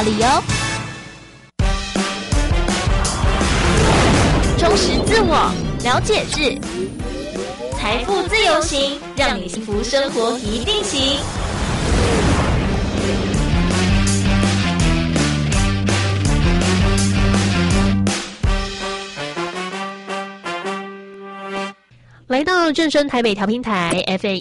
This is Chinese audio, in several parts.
哪里哦。充实自我，了解自财富自由行，让你幸福生活一定行。来到正声台北调频台 FM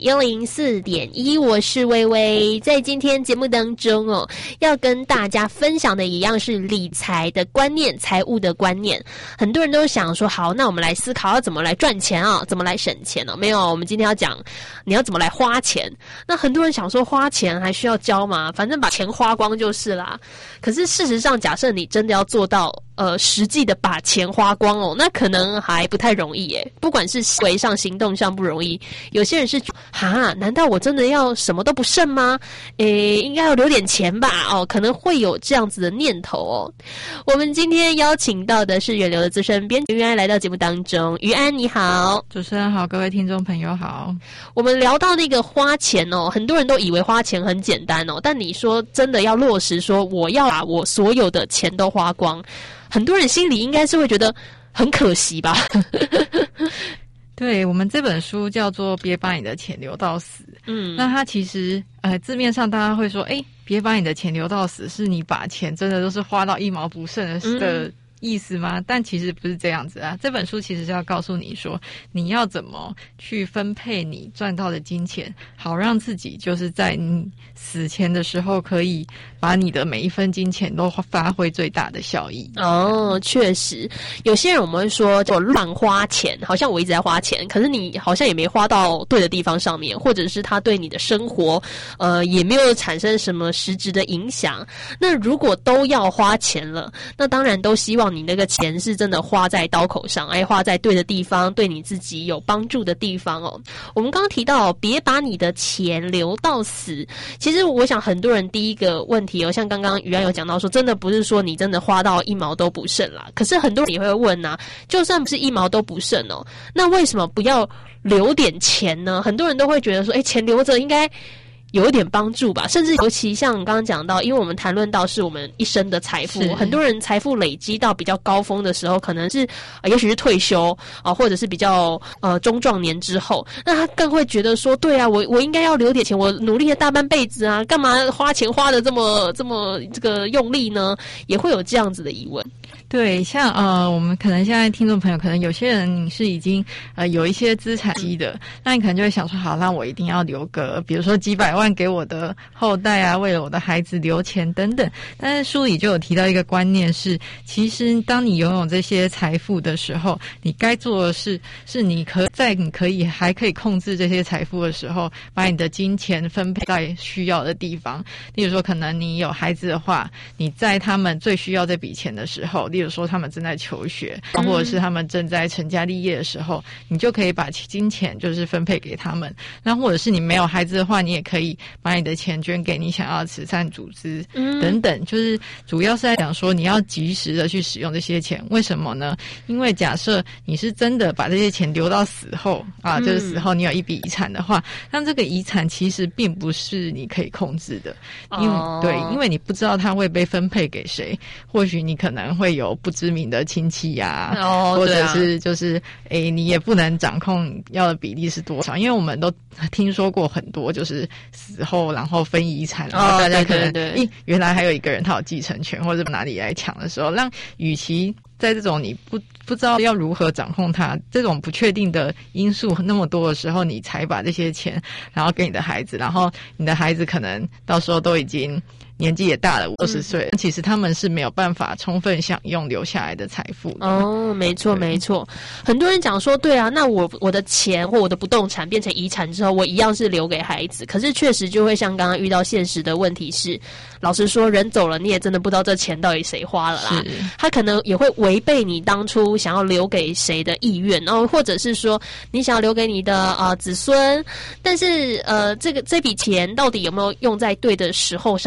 104.1，我是薇薇。在今天节目当中要跟大家分享的一样是理财的观念、财务的观念。很多人都想说，好，那我们来思考要怎么来赚钱怎么来省钱没有，我们今天要讲你要怎么来花钱。那很多人想说，花钱还需要教吗？反正把钱花光就是啦。可是事实上，假设你真的要做到实际的把钱花光那可能还不太容易耶。不管是思维上、行动上不容易，有些人是难道我真的要什么都不剩吗？应该要留点钱吧可能会有这样子的念头我们今天邀请到的是远流的资深编辑于安来到节目当中。于安你好。 主持人好，各位听众朋友好。 我们聊到那个花钱很多人都以为花钱很简单但你说真的要落实说我要把我所有的钱都花光，很多人心里应该是会觉得很可惜吧对，我们这本书叫做别把你的钱留到死。那它其实字面上大家会说别把你的钱留到死，是你把钱真的都是花到一毛不剩的意思吗？但其实不是这样子啊。这本书其实是要告诉你说，你要怎么去分配你赚到的金钱，好让自己就是在你死前的时候可以把你的每一分金钱都发挥最大的效益。 确实，有些人我们会说我乱花钱，好像我一直在花钱，可是你好像也没花到对的地方上面，或者是它对你的生活也没有产生什么实质的影响。那如果都要花钱了，那当然都希望你那个钱是真的花在刀口上，花在对的地方，对你自己有帮助的地方我们刚刚提到别把你的钱留到死，其实我想很多人第一个问题像刚刚于安有讲到说，真的不是说你真的花到一毛都不剩啦，可是很多人也会问就算不是一毛都不剩那为什么不要留点钱呢？很多人都会觉得说钱留着应该有一点帮助吧，甚至尤其像刚刚讲到，因为我们谈论到是我们一生的财富，很多人财富累积到比较高峰的时候，可能是也许是退休或者是比较中壮年之后，那他更会觉得说，对啊，我应该要留点钱，我努力了大半辈子干嘛花钱花的这么这个用力呢？也会有这样子的疑问。 对，像我们可能现在听众朋友，可能有些人你是已经有一些资产积的，那你可能就会想说，好，那我一定要留个，比如说几百万给我的后代啊，为了我的孩子留钱等等。但是书里就有提到一个观念是，其实当你拥有这些财富的时候，你该做的是你还可以控制这些财富的时候，把你的金钱分配在需要的地方。例如说，可能你有孩子的话，你在他们最需要这笔钱的时候，例如说他们正在求学，或者是他们正在成家立业的时候，你就可以把金钱就是分配给他们。那或者是你没有孩子的话，你也可以把你的钱捐给你想要的慈善组织等等，就是主要是在讲说你要及时的去使用这些钱。为什么呢？因为假设你是真的把这些钱留到死后就是死后你有一笔遗产的话，那这个遗产其实并不是你可以控制的，因为你不知道它会被分配给谁，或许你可能会有不知名的亲戚或者是就是你也不能掌控要的比例是多少，因为我们都听说过很多就是死后然后分遗产，然后大家可能原来还有一个人他有继承权或者哪里来抢的时候，让与其在这种你不知道要如何掌控它，这种不确定的因素那么多的时候，你才把这些钱然后给你的孩子，然后你的孩子可能到时候都已经年纪也大了，50岁，其实他们是没有办法充分享用留下来的财富的。 没错没错。很多人讲说，对啊，那我的钱或我的不动产变成遗产之后，我一样是留给孩子，可是确实就会像刚刚遇到现实的问题是，老实说人走了你也真的不知道这钱到底谁花了啦，他可能也会违背你当初想要留给谁的意愿，然后或者是说你想要留给你的子孙，但是这笔钱到底有没有用在对的时候上面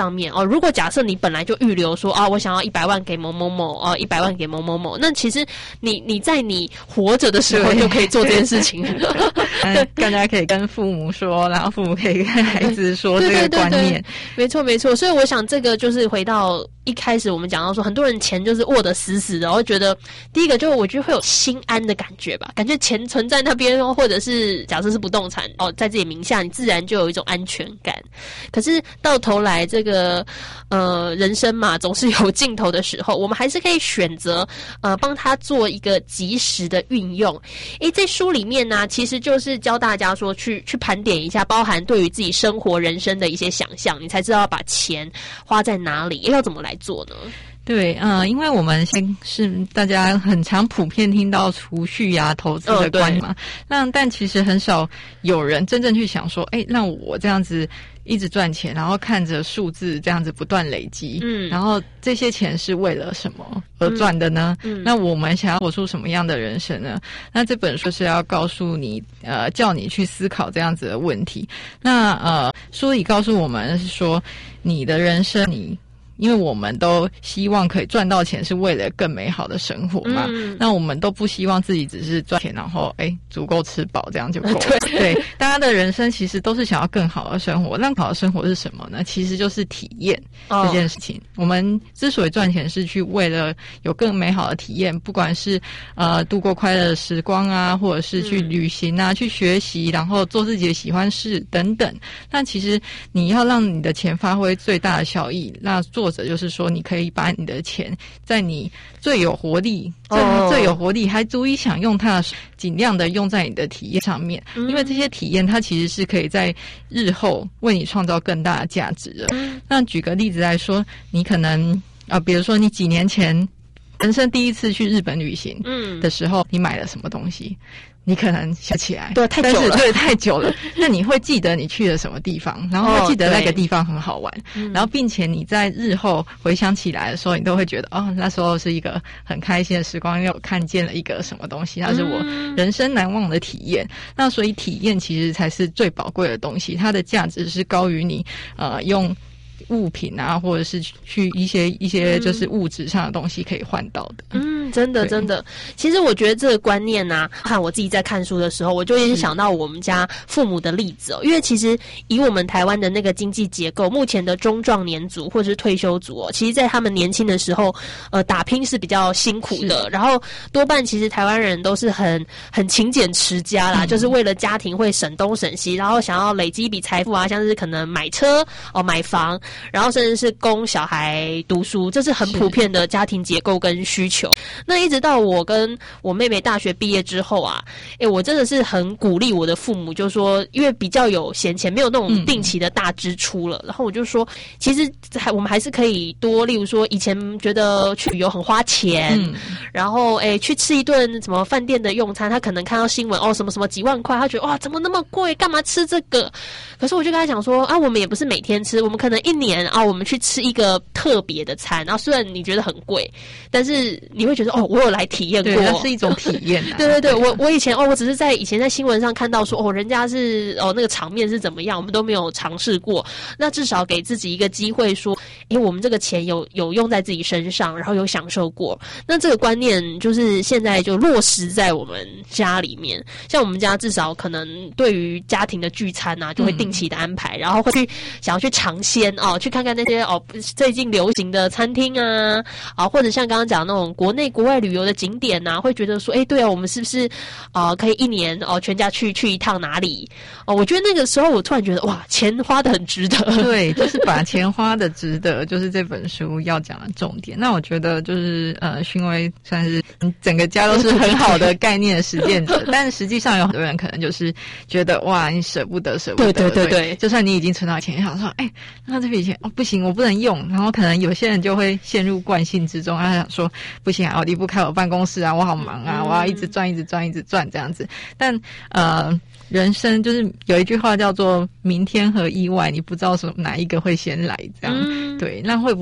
如果假设你本来就预留说我想要100万给某某某100万给某某某，那其实你在你活着的时候就可以做这件事情。 大家可以跟父母说，然后父母可以跟孩子说这个观念。 对，没错没错。所以我想这个就是回到一开始我们讲到说，很多人钱就是握得死死的，我觉得第一个就是我觉得会有心安的感觉吧，感觉钱存在那边，或者是假设是不动产在自己名下，你自然就有一种安全感。可是到头来这个人生嘛，总是有尽头的时候，我们还是可以选择帮他做一个及时的运用。在书里面呢，其实就是教大家说去盘点一下，包含对于自己生活人生的一些想象，你才知道要把钱花在哪里，要怎么来做呢？ 对，因为我们是大家很常普遍听到储蓄啊、投资的观念嘛，但其实很少有人真正去想说，让我这样子一直赚钱，然后看着数字这样子不断累积，然后这些钱是为了什么而赚的呢？那我们想要活出什么样的人生呢？那这本书是要告诉你，叫你去思考这样子的问题。那书里告诉我们是说，你的人生因为我们都希望可以赚到钱是为了更美好的生活嘛，那我们都不希望自己只是赚钱然后足够吃饱这样就够了。对，大家的人生其实都是想要更好的生活。更好的生活是什么呢？其实就是体验这件事情。我们之所以赚钱是去为了有更美好的体验，不管是度过快乐的时光啊，或者是去旅行啊，去学习，然后做自己的喜欢事等等。那其实你要让你的钱发挥最大的效益，那作者就是说，你可以把你的钱在你最有活力，还足以享用它的，尽量的用在你的体验上面，因为这些体验它其实是可以在日后为你创造更大的价值的。那举个例子来说，你可能比如说你几年前人生第一次去日本旅行的时候，你买了什么东西？你可能想起来， 对，太久了， 对，太久了。那你会记得你去了什么地方，然后会记得那个地方很好玩，然后并且你在日后回想起来的时候，你都会觉得那时候是一个很开心的时光，因为我看见了一个什么东西，它是我人生难忘的体验。那所以体验其实才是最宝贵的东西，它的价值是高于你用物品啊，或者是去一些就是物质上的东西可以换到的。 真的真的。其实我觉得这个观念啊，看我自己在看书的时候，我就一直想到我们家父母的例子因为其实以我们台湾的那个经济结构，目前的中壮年族或者是退休族其实在他们年轻的时候打拼是比较辛苦的，然后多半其实台湾人都是很勤俭持家啦，就是为了家庭会省东省西，然后想要累积一笔财富啊，像是可能买车买房，然后甚至是供小孩读书，这是很普遍的家庭结构跟需求。那一直到我跟我妹妹大学毕业之后啊，我真的是很鼓励我的父母，就说因为比较有闲钱，没有那种定期的大支出了，然后我就说其实我们还是可以多，例如说以前觉得去旅游很花钱，然后去吃一顿什么饭店的用餐，他可能看到新闻什么什么几万块，他觉得哇怎么那么贵，干嘛吃这个？可是我就跟他讲说我们也不是每天吃，我们可能一年我们去吃一个特别的餐，然后虽然你觉得很贵，但是你会觉得我有来体验过， 对，那是一种体验对对对，我以前我只是以前在新闻上看到说人家是那个场面是怎么样，我们都没有尝试过。那至少给自己一个机会说我们这个钱有用在自己身上，然后有享受过。那这个观念就是现在就落实在我们家里面，像我们家至少可能对于家庭的聚餐啊，就会定期的安排，然后会想要去尝鲜去看看那些最近流行的餐厅啊，或者像刚刚讲那种国内国外旅游的景点啊，会觉得说对啊，我们是不是可以一年全家去一趟哪里？我觉得那个时候我突然觉得哇，钱花得很值得。 对，就是把钱花得值得，就是这本书要讲的重点。那我觉得就是勋威算是整个家都是很好的概念的实践者，但是实际上有很多人可能就是觉得哇，你舍不得。 对， 就算你已经存到钱，想说那这笔钱不行，我不能用，然后可能有些人就会陷入惯性之中，他想说不行啊，我离不开我办公室啊，我好忙啊，我要一直赚这样子。但人生就是有一句话叫做明天和意外，你不知道哪一个会先来这样。对，那会不会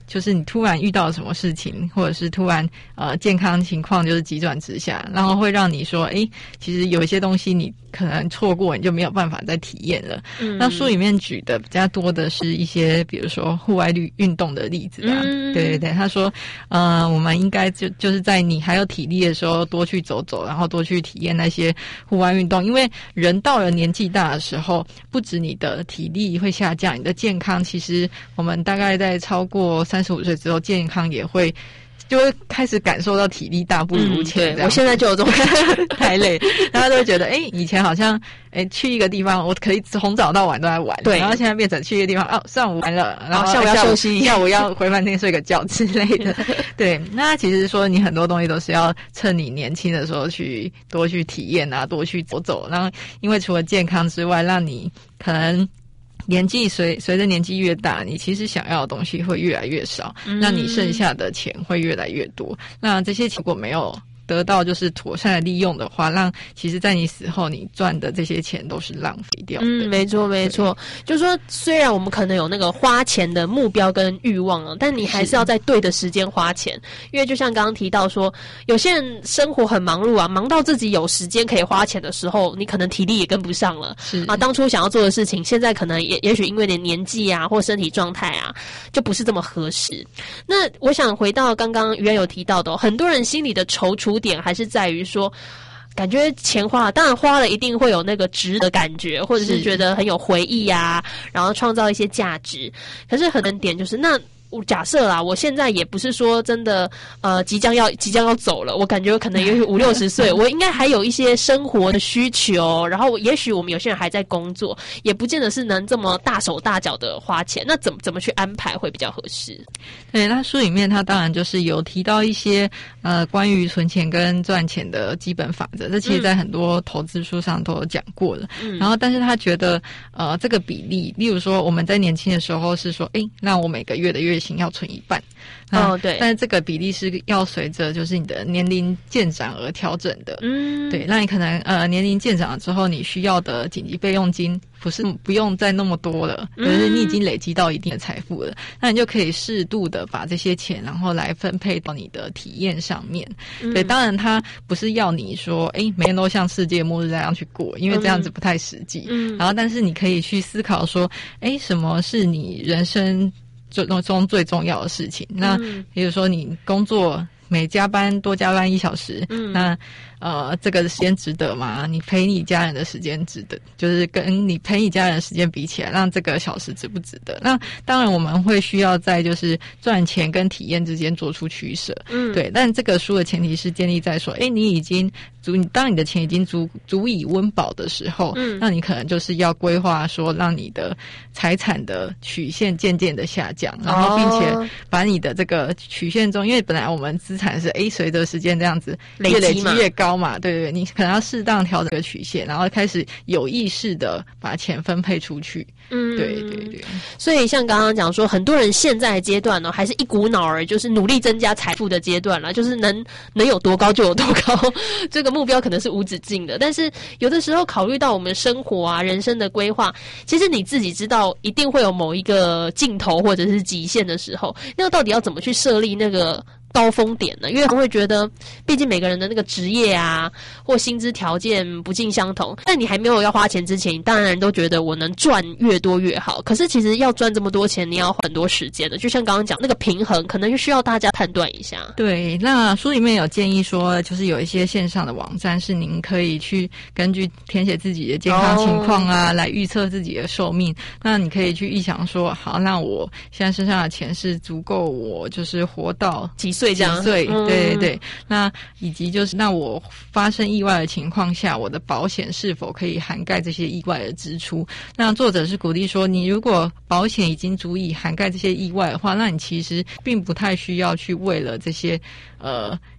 就是你突然遇到什么事情，或者是突然健康情况就是急转直下，然后会让你说其实有一些东西你可能错过，你就没有办法再体验了。那书里面举的比较多的是一些比如说户外运动的例子啊。对对对，他说我们应该就是在你还有体力的时候多去走走，然后多去体验那些户外运动，因为人到了年纪大的时候，不止你的体力会下降，你的健康其实我们大概在超过35岁之后，健康就会开始感受到体力大不如前。 对，我现在就有这种感觉， 太累，大家都会觉得以前好像去一个地方我可以从早到晚都在玩， 对， 然后现在变成去一个地方上午玩了，然后下午要休息， 下午要回饭店睡个觉之类的。对，那其实说你很多东西都是要趁你年轻的时候多去体验啊，多去走走，然后因为除了健康之外，让你可能随着年纪越大，你其实想要的东西会越来越少，那你剩下的钱会越来越多。那这些钱如果没有得到就是妥善的利用的话，其实在你死后你赚的这些钱都是浪费掉的。 没错没错，就是说虽然我们可能有那个花钱的目标跟欲望啊，但你还是要在对的时间花钱。因为就像刚刚提到说，有些人生活很忙碌啊，忙到自己有时间可以花钱的时候，你可能体力也跟不上了。是啊，当初想要做的事情，现在可能也许因为你年纪啊或身体状态啊，就不是这么合适。那我想回到刚刚于安有提到的很多人心里的踌躇点还是在于说，感觉钱花了，当然花了一定会有那个值的感觉，或者是觉得很有回忆啊，然后创造一些价值。可是很多点就是那。假设啦，我现在也不是说真的，即将要走了，我感觉可能也许50-60岁，我应该还有一些生活的需求，然后也许我们有些人还在工作，也不见得是能这么大手大脚的花钱，那怎么去安排会比较合适？ 对，那书里面他当然就是有提到一些关于存钱跟赚钱的基本法则，这其实在很多投资书上都有讲过了。然后但是他觉得这个比例，例如说我们在年轻的时候是说那我每个月的月薪要存一半， 对， 但是这个比例是要随着就是你的年龄渐长而调整的。对，那你可能年龄渐长了之后，你需要的紧急备用金不用再那么多了，就是你已经累积到一定的财富了，那你就可以适度的把这些钱然后来分配到你的体验上面。对，当然他不是要你说每天都像世界末日这样去过，因为这样子不太实际。然后但是你可以去思考说什么是你人生中最重要的事情。那比如说你工作每多加班1小时，那这个时间值得吗？你陪你家人的时间值得，就是跟你陪你家人的时间比起来，让这个小时值不值得？那当然我们会需要在就是赚钱跟体验之间做出取舍。对，但这个书的前提是建立在说当你的钱已经足以温饱的时候，那你可能就是要规划说让你的财产的曲线渐渐的下降，然后并且把你的这个曲线中，因为本来我们资产是随着时间这样子越累积越高嘛，对对对，你可能要适当调整这个曲线，然后开始有意识的把钱分配出去。对对对。 所以像刚刚讲说，很多人现在的阶段呢，还是一股脑儿就是努力增加财富的阶段了，就是能有多高就有多高，这个目标可能是无止境的。但是有的时候考虑到我们生活啊、人生的规划，其实你自己知道一定会有某一个尽头或者是极限的时候，那到底要怎么去设立那个高峰点呢？因为我会觉得毕竟每个人的那个职业啊或薪资条件不尽相同，但你还没有要花钱之前，你当然都觉得我能赚越多越好，可是其实要赚这么多钱，你要花很多时间的，就像刚刚讲那个平衡可能就需要大家判断一下。 对，那书里面有建议说，就是有一些线上的网站是您可以去根据填写自己的健康情况啊，来预测自己的寿命。那你可以去预想说，好，那我现在身上的钱是足够我就是活到几岁这样？ 对对对。那以及就是那我发生意外的情况下，我的保险是否可以涵盖这些意外的支出？那作者是鼓励说，你如果保险已经足以涵盖这些意外的话，那你其实并不太需要去为了这些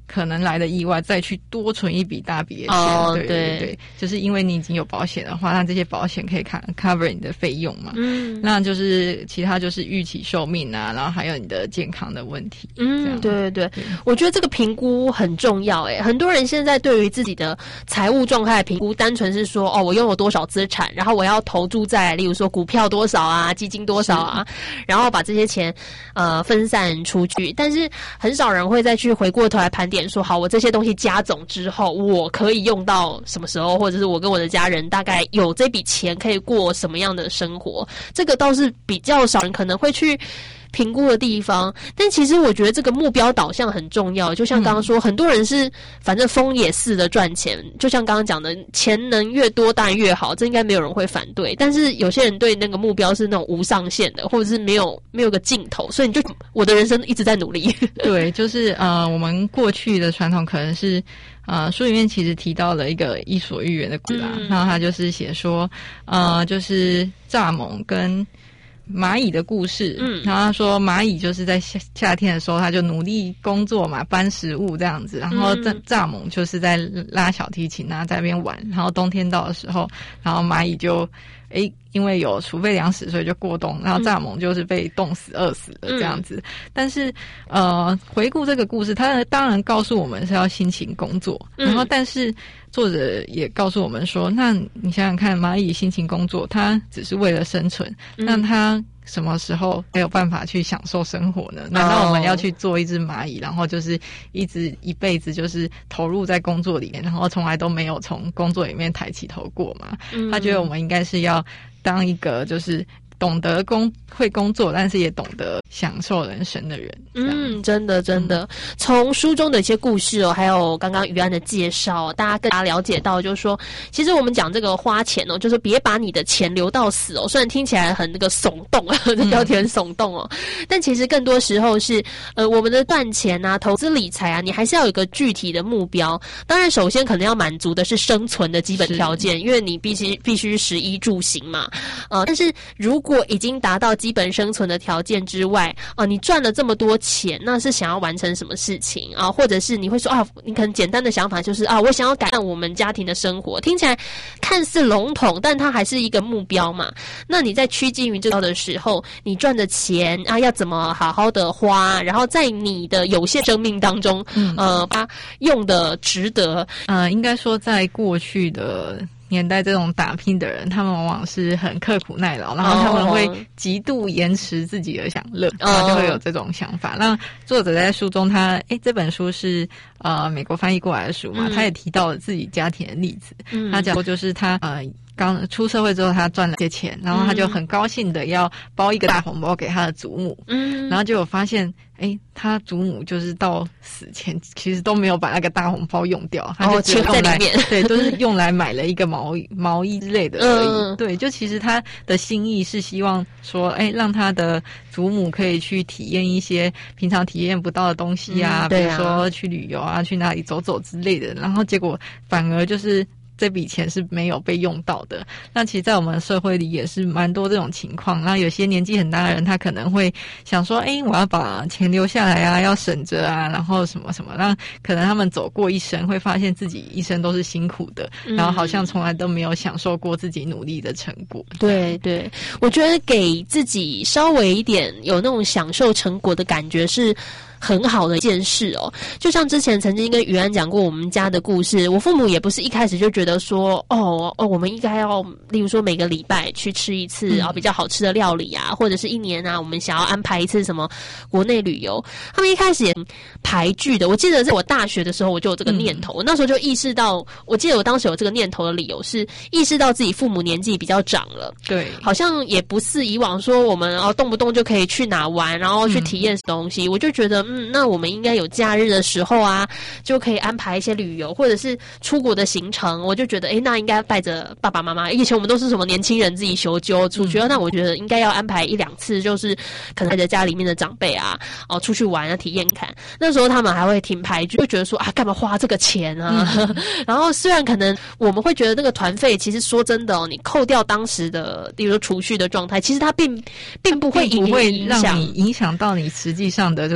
可能来的意外再去多存一笔大笔的钱。对对对，就是因为你已经有保险的话，那这些保险可以cover 你的费用嘛。那就是其他就是预期寿命啊，然后还有你的健康的问题。对对对，我觉得这个评估很重要。很多人现在对于自己的财务状态的评估，单纯是说我拥有多少资产，然后我要投注在例如说股票多少啊，基金多少啊，然后把这些钱分散出去。但是很少人会再去回过头来盘点说，好，我这些东西加总之后，我可以用到什么时候，或者是我跟我的家人大概有这笔钱可以过什么样的生活，这个倒是比较少人可能会去评估的地方。但其实我觉得这个目标导向很重要，就像刚刚说，很多人是反正疯也似的赚钱，就像刚刚讲的，钱能越多当然越好，这应该没有人会反对。但是有些人对那个目标是那种无上限的，或者是没有个尽头，所以你就我的人生一直在努力。 对，就是我们过去的传统可能是书里面其实提到了一个伊索寓言的故事啦，然后他就是写说就是蚱蜢跟蚂蚁的故事。然后他说蚂蚁就是在夏天的时候他就努力工作嘛，搬食物这样子，然后蚱蜢就是在拉小提琴啊，在那边玩，然后冬天到的时候，然后蚂蚁就因为有储备粮食，所以就过冬，然后蚱蜢就是被冻死饿死了这样子。但是回顾这个故事，他当然告诉我们是要辛勤工作，然后但是作者也告诉我们说，那你想想看，蚂蚁辛勤工作，它只是为了生存，那它什么时候没有办法去享受生活呢？难道我们要去做一只蚂蚁，然后就是一辈子就是投入在工作里面，然后从来都没有从工作里面抬起头过吗？他觉得我们应该是要当一个就是懂得会工作，但是也懂得享受人生的人。 真的真的，从书中的一些故事还有刚刚于安的介绍，大家更加了解到，就是说，其实我们讲这个花钱就是别把你的钱留到死虽然听起来很那个耸动这标题很耸动但其实更多时候是我们的赚钱啊、投资理财啊，你还是要有一个具体的目标。当然，首先可能要满足的是生存的基本条件，因为你必须食衣住行嘛。但是如果已经达到基本生存的条件之外你赚了这么多钱，那是想要完成什么事情或者是你会说你可能简单的想法就是我想要改善我们家庭的生活，听起来看似笼统，但它还是一个目标嘛。那你在趋近于这个的时候，你赚的钱要怎么好好的花，然后在你的有限生命当中把用的值得。 应该说在过去的年代，这种打拼的人，他们往往是很刻苦耐劳，然后他们会极度延迟自己的享乐，然后就会有这种想法。那作者在书中这本书是美国翻译过来的书嘛，他也提到了自己家庭的例子。他讲过就是他刚出社会之后，他赚了些钱，然后他就很高兴的要包一个大红包给他的祖母。然后就有发现他祖母就是到死前其实都没有把那个大红包用掉，他就只有用来对，都是用来买了一个毛衣之类的而已。对，就其实他的心意是希望说让他的祖母可以去体验一些平常体验不到的东西啊，比如说去旅游啊，去哪里走走之类的。然后结果反而就是这笔钱是没有被用到的。那其实在我们社会里也是蛮多这种情况，那有些年纪很大的人他可能会想说我要把钱留下来啊，要省着啊，然后什么什么，那可能他们走过一生会发现自己一生都是辛苦的，然后好像从来都没有享受过自己努力的成果。 对对，我觉得给自己稍微一点有那种享受成果的感觉是很好的一件事就像之前曾经跟于安讲过我们家的故事，我父母也不是一开始就觉得说我们应该要例如说每个礼拜去吃一次比较好吃的料理啊，或者是一年我们想要安排一次什么国内旅游，他们一开始也排拒的。我记得在我大学的时候我就有这个念头，我那时候就意识到，我记得我当时有这个念头的理由是意识到自己父母年纪比较长了，对，好像也不似以往说我们动不动就可以去哪玩，然后去体验东西。我就觉得那我们应该有假日的时候就可以安排一些旅游或者是出国的行程。我就觉得那应该带着爸爸妈妈，以前我们都是什么年轻人自己修揪出去，那我觉得应该要安排1-2次，就是可能带着家里面的长辈出去玩体验看。那时候他们还会挺排拒，就觉得说干嘛花这个钱然后虽然可能我们会觉得那个团费其实说真的你扣掉当时的比如说储蓄的状态，其实它并不会让你影响到你实际上的就是生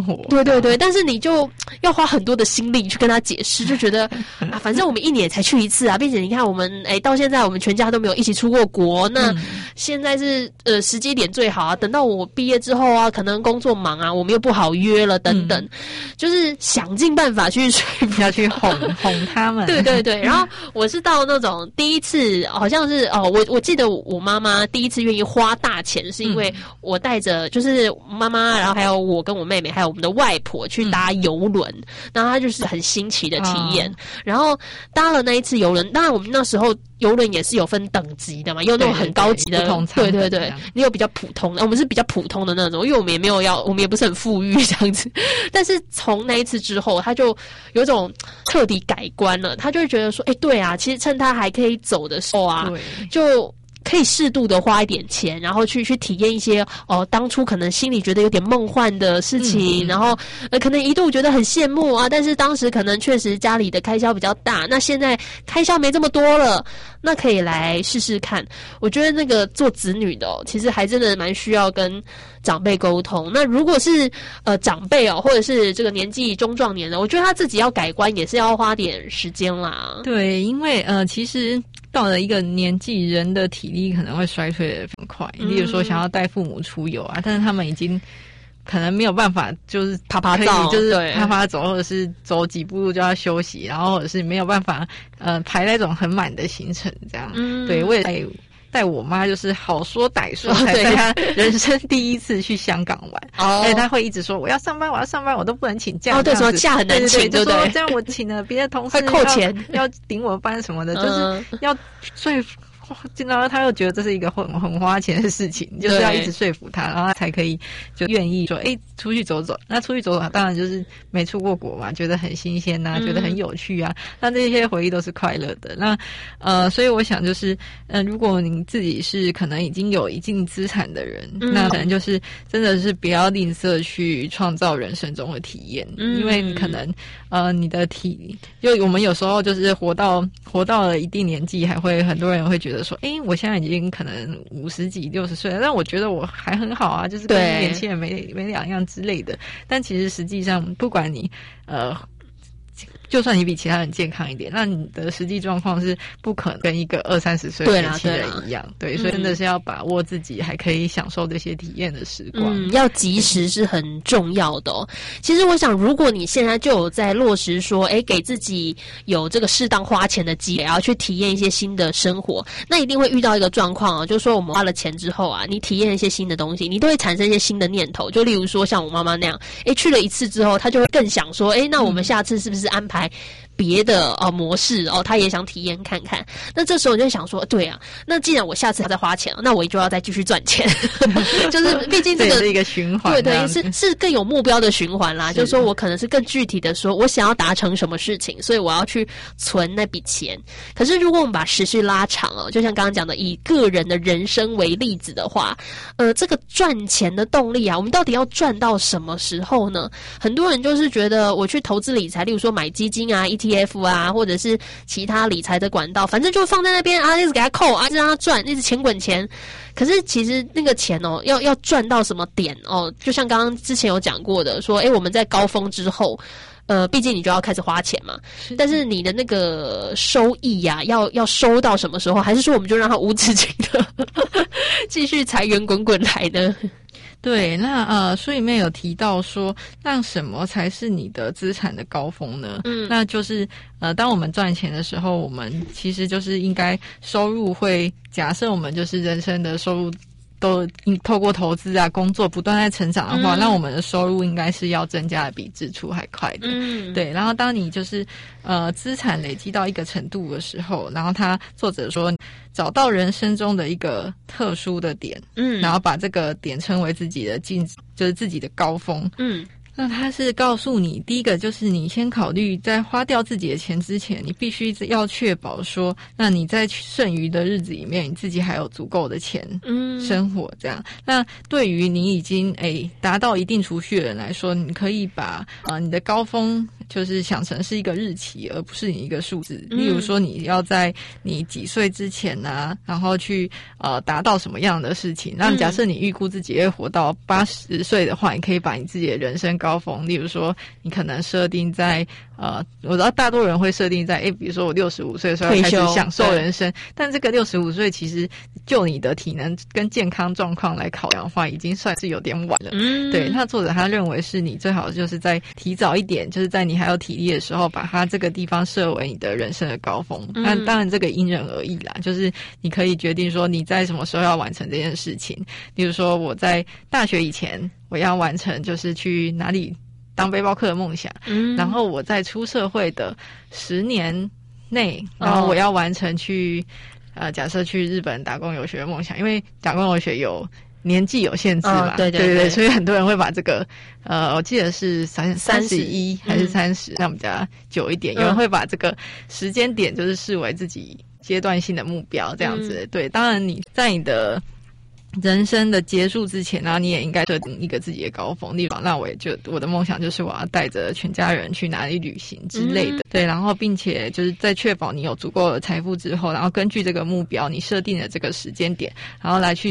生活。 对对对，但是你就要花很多的心力去跟他解释，就觉得啊，反正我们1年才去一次啊，并且你看我们到现在我们全家都没有一起出过国，那现在是时机点最好啊，等到我毕业之后啊，可能工作忙啊，我们又不好约了等等，就是想尽办法去说服要去哄他们。 对对对，然后我是到那种第一次，好像是我记得我妈妈第一次愿意花大钱，是因为我带着就是妈妈，然后还有我跟我妹妹，还有我们的外婆去搭邮轮，然后她就是很新奇的体验，然后搭了那一次邮轮，当然我们那时候邮轮也是有分等级的嘛，有那种很高级的，对对对，你有比较普通的，我们是比较普通的那种，因为我们也没有我们也不是很富裕这样子，但是从那一次之后，他就有种彻底改观了，他就会觉得说，对啊，其实趁他还可以走的时候啊，就可以适度的花一点钱，然后去体验一些当初可能心里觉得有点梦幻的事情，然后可能一度觉得很羡慕啊，但是当时可能确实家里的开销比较大，那现在开销没这么多了，那可以来试试看。我觉得那个做子女的其实还真的蛮需要跟长辈沟通。那如果是长辈或者是这个年纪中壮年的，我觉得他自己要改观也是要花点时间啦。 对，因为其实到了一个年纪，人的体力可能会衰退得很快。例如说，想要带父母出游啊，但是他们已经可能没有办法，就是啪啪照， 就是啪啪走，或者是走几步路就要休息，然后或者是没有办法排那种很满的行程这样。对，为了带我妈就是好说歹说，才带她人生第一次去香港玩。而且她会一直说我要上班，我都不能请假。 对，什么假很难请，对不对？ 这样我请了别的同事会扣钱， 要顶我班什么的，就是要说服。然后他又觉得这是一个很花钱的事情，就是要一直说服他，然后他才可以就愿意说出去走走。那出去走走当然就是没出过国嘛，觉得很新鲜啊，觉得很有趣啊，那这些回忆都是快乐的。那所以我想就是如果你自己是可能已经有一定资产的人，那可能就是真的是不要吝啬去创造人生中的体验，因为你可能你的就我们有时候就是活到了一定年纪，还会很多人会觉得说我现在已经可能50几60岁了，但我觉得我还很好啊，就是跟年轻人没两样之类的。但其实实际上不管你就算你比其他人健康一点，那你的实际状况是不可能跟一个20-30岁的年轻人一样。对，所以真的是要把握自己还可以享受这些体验的时光。 要及时是很重要的哦。其实我想，如果你现在就有在落实说，给自己有这个适当花钱的机会，然后去体验一些新的生活，那一定会遇到一个状况哦，就是说我们花了钱之后啊，你体验一些新的东西，你都会产生一些新的念头。就例如说像我妈妈那样，去了一次之后，她就会更想说，那我们下次是不是安排别的模式他也想体验看看。那这时候我就想说，对啊，那既然我下次要再花钱，那我就要再继续赚钱，就是毕竟这个是一个循环， 对，是更有目标的循环啦。就是说我可能是更具体的说，我想要达成什么事情，所以我要去存那笔钱。可是如果我们把时序拉长就像刚刚讲的，以个人的人生为例子的话，这个赚钱的动力啊，我们到底要赚到什么时候呢？很多人就是觉得我去投资理财，例如说买基金啊、ETF 啊，或者是其他理财的管道，反正就放在那边啊，一直给他扣啊，一直让他赚，一直钱滚钱。可是其实那个钱要赚到什么点就像刚刚之前有讲过的，说我们在高峰之后，毕竟你就要开始花钱嘛，但是你的那个收益啊，要收到什么时候？还是说我们就让它无止境的继续财源滚滚来呢？ 对，那书里面有提到说，那什么才是你的资产的高峰呢？那就是当我们赚钱的时候，我们其实就是应该收入会，假设我们就是人生的收入都透过投资啊、工作不断在成长的话，那我们的收入应该是要增加的比支出还快的。对。然后当你就是资产累积到一个程度的时候，然后作者说找到人生中的一个特殊的点，然后把这个点称为自己的就是自己的高峰。那他是告诉你，第一个就是你先考虑在花掉自己的钱之前，你必须要确保说，那你在剩余的日子里面，你自己还有足够的钱生活这样。那对于你已经达到一定储蓄的人来说，你可以把你的高峰就是想成是一个日期，而不是你一个数字。例如说，你要在你几岁之前啊，然后去达到什么样的事情。那假设你预估自己会活到80岁的话，你可以把你自己的人生高峰，例如说，你可能设定在我知道大多人会设定在比如说我65岁的时候要开始享受人生，但这个65岁其实就你的体能跟健康状况来考量的话，已经算是有点晚了。对，那作者他认为是你最好就是在提早一点，就是在你还有体力的时候，把它这个地方设为你的人生的高峰。那当然这个因人而异啦，就是你可以决定说你在什么时候要完成这件事情。比如说我在大学以前我要完成就是去哪里当背包客的梦想，然后我在出社会的10年内，然后我要完成去假设去日本打工游学的梦想，因为打工游学有年纪有限制嘛，对，所以很多人会把这个我记得是31还是30，这样比较久一点。有人会把这个时间点就是视为自己阶段性的目标这样子。对，当然你在你的人生的结束之前，然后你也应该设定一个自己的高峰，例如那我的梦想就是我要带着全家人去哪里旅行之类的。对，然后并且就是在确保你有足够的财富之后，然后根据这个目标你设定的这个时间点，然后来去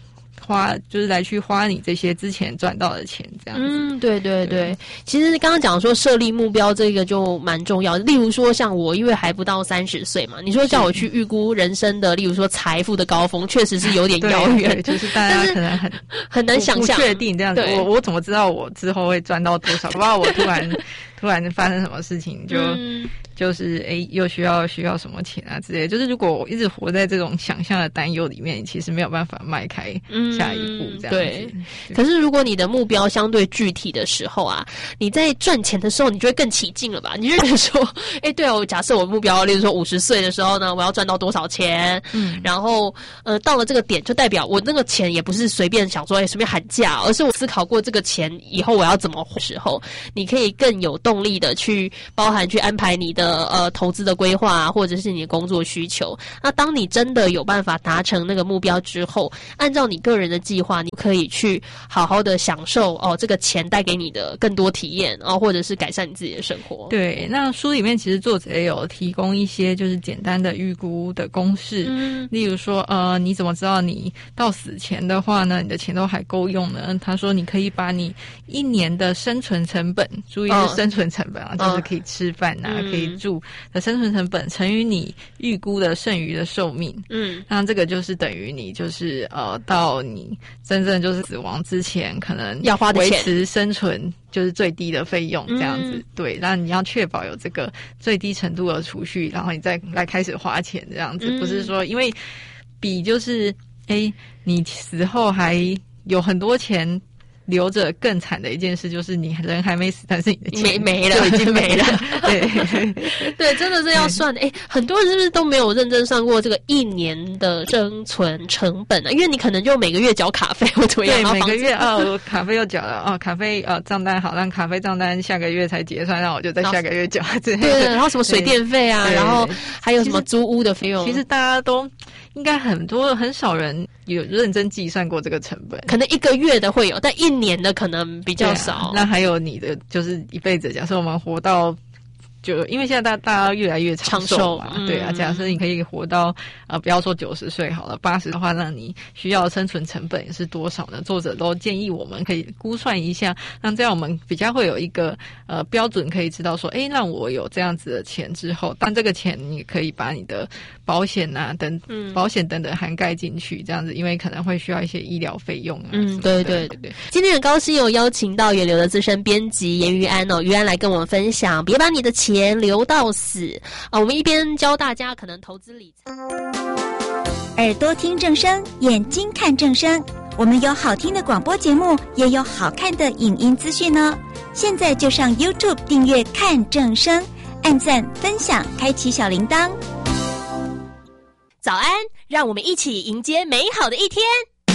花你这些之前赚到的钱这样子。对， 其实刚刚讲说设立目标这个就蛮重要的。例如说像我因为还不到30岁嘛，你说叫我去预估人生的例如说财富的高峰，确实是有点遥远。 对，就是大家可能很难想象， 不确定这样子。我怎么知道我之后会赚到多少？不知道我突然发生什么事情就是又需要什么钱啊之类的。就是如果我一直活在这种想象的担忧里面，你其实没有办法迈开下一步这样子。 对，可是如果你的目标相对具体的时候啊，你在赚钱的时候你就会更起劲了吧？你就觉得说对啊，我假设我目标例如说50岁的时候呢，我要赚到多少钱，然后到了这个点就代表我那个钱也不是随便想说随便喊价，而是我思考过这个钱以后我要怎么花的时候，你可以更有动力的去包含去安排你的投资的规划或者是你的工作需求。那当你真的有办法达成那个目标之后，按照你个人的计划，你可以去好好的享受这个钱带给你的更多体验或者是改善你自己的生活。 对，那书里面其实作者也有提供一些就是简单的预估的公式，例如说你怎么知道你到死前的话呢，你的钱都还够用呢？他说你可以把你1年的生存成本，注意是生存成本就是可以吃饭可以住的生存成本乘以你预估的剩余的寿命，那这个就是等于你就是到你真正就是死亡之前可能要花的钱，维持生存就是最低的费用这样子。对，那你要确保有这个最低程度的储蓄，然后你再来开始花钱这样子。不是说因为比就是你死后还有很多钱留着，更惨的一件事就是你人还没死，但是你的钱没了， 就已经没了。 对，真的是要算的。很多人是不是都没有认真算过这个1年的生存成本啊？因为你可能就每个月缴卡费或怎么样， 对，每个月我卡费又缴了卡费账单好，让卡费账单下个月才结算，让我就在下个月缴。对， 然后什么水电费啊，然后还有什么租屋的费用， 其实大家都应该很少人有认真计算过这个成本。 可能1个月的会有，但1年的可能比较少。 那还有你的就是一辈子，假设我们活到就因为现在大家越来越长寿嘛，对啊，假设你可以活到不要说90岁好了，80的话，那你需要的生存成本是多少呢？作者都建议我们可以估算一下，那这样我们比较会有一个标准可以知道说，让我有这样子的钱之后，但这个钱你可以把你的保险保险等等涵盖进去，这样子，因为可能会需要一些医疗费用对。今天很高兴有邀请到源流的资深编辑严于安于安来跟我们分享，别把你的钱留到死我们一边教大家可能投资理财， 耳朵听正声，眼睛看正声，我们有好听的广播节目，也有好看的影音资讯哦。现在就上 YouTube 订阅看正声，按赞分享，开启小铃铛。 早安，让我们一起迎接美好的一天。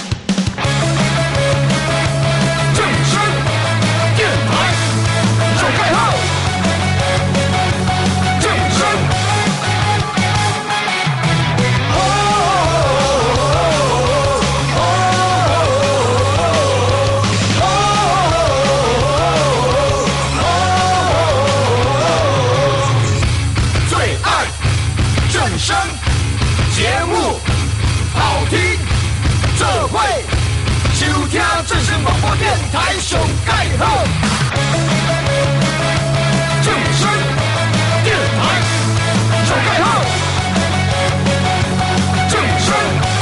正声电台手盖号，正声台上盖好，正声电台上盖好，正声。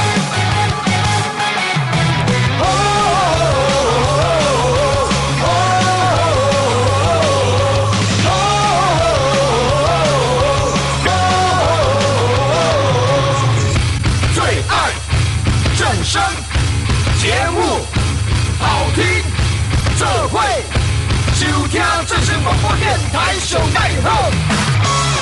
正声节目好听，这会收听正声广播电台上盖好。